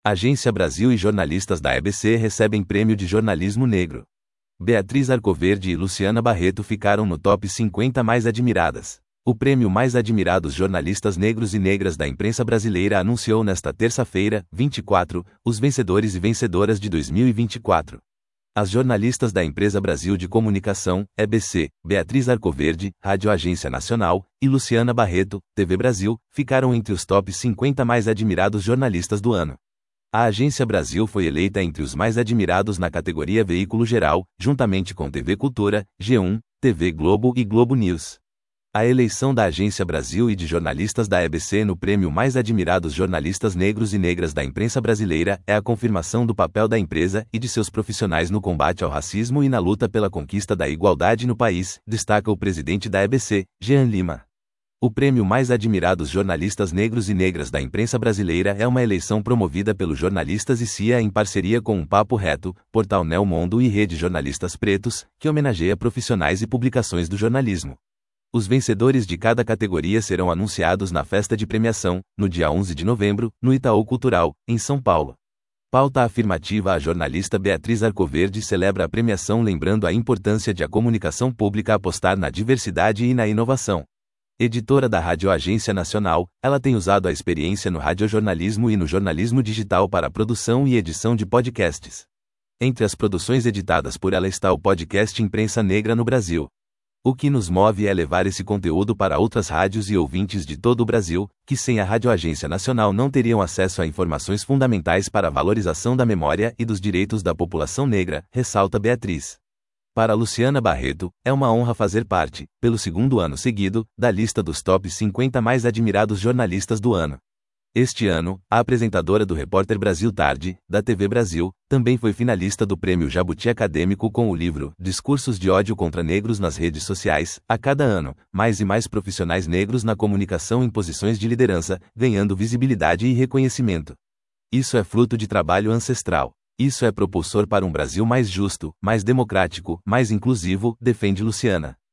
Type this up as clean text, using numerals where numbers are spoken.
Agência Brasil e jornalistas da EBC recebem prêmio de jornalismo negro. Beatriz Arcoverde e Luciana Barreto ficaram no top 50 mais admiradas. O prêmio Mais Admirados Jornalistas Negros e Negras da Imprensa Brasileira anunciou nesta terça-feira, 24, os vencedores e vencedoras de 2024. As jornalistas da Empresa Brasil de Comunicação, EBC, Beatriz Arcoverde, Rádio Agência Nacional, e Luciana Barreto, TV Brasil, ficaram entre os top 50 mais admirados jornalistas do ano. A Agência Brasil foi eleita entre os mais admirados na categoria Veículo Geral, juntamente com TV Cultura, G1, TV Globo e Globo News. A eleição da Agência Brasil e de jornalistas da EBC no prêmio Mais Admirados Jornalistas Negros e Negras da Imprensa Brasileira é a confirmação do papel da empresa e de seus profissionais no combate ao racismo e na luta pela conquista da igualdade no país, destaca o presidente da EBC, Jean Lima. O prêmio Mais Admirados Jornalistas Negros e Negras da Imprensa Brasileira é uma eleição promovida pelos jornalistas e CIA em parceria com o Papo Reto, Portal Nelmundo e Rede Jornalistas Pretos, que homenageia profissionais e publicações do jornalismo. Os vencedores de cada categoria serão anunciados na festa de premiação, no dia 11 de novembro, no Itaú Cultural, em São Paulo. Pauta afirmativa. A jornalista Beatriz Arcoverde celebra a premiação lembrando a importância de a comunicação pública apostar na diversidade e na inovação. Editora da Rádio Agência Nacional, ela tem usado a experiência no radiojornalismo e no jornalismo digital para a produção e edição de podcasts. Entre as produções editadas por ela está o podcast Imprensa Negra no Brasil. O que nos move é levar esse conteúdo para outras rádios e ouvintes de todo o Brasil, que sem a Rádio Agência Nacional não teriam acesso a informações fundamentais para a valorização da memória e dos direitos da população negra, ressalta Beatriz. Para Luciana Barreto, é uma honra fazer parte, pelo segundo ano seguido, da lista dos top 50 mais admirados jornalistas do ano. Este ano, a apresentadora do Repórter Brasil Tarde, da TV Brasil, também foi finalista do Prêmio Jabuti Acadêmico com o livro Discursos de Ódio contra Negros nas Redes Sociais. A cada ano, mais e mais profissionais negros na comunicação em posições de liderança, ganhando visibilidade e reconhecimento. Isso é fruto de trabalho ancestral. Isso é propulsor para um Brasil mais justo, mais democrático, mais inclusivo, defende Luciana.